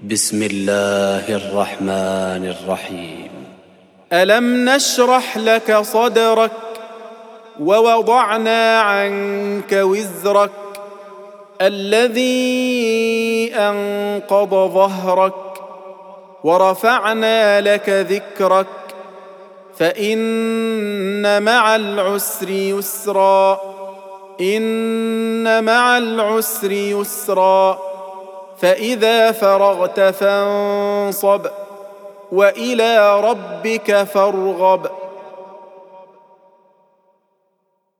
بسم الله الرحمن الرحيم. ألم نشرح لك صدرك ووضعنا عنك وزرك الذي أنقض ظهرك ورفعنا لك ذكرك فإن مع العسر يسرا إن مع العسر يسرا فإذا فرغت فانصب وإلى ربك فارغب.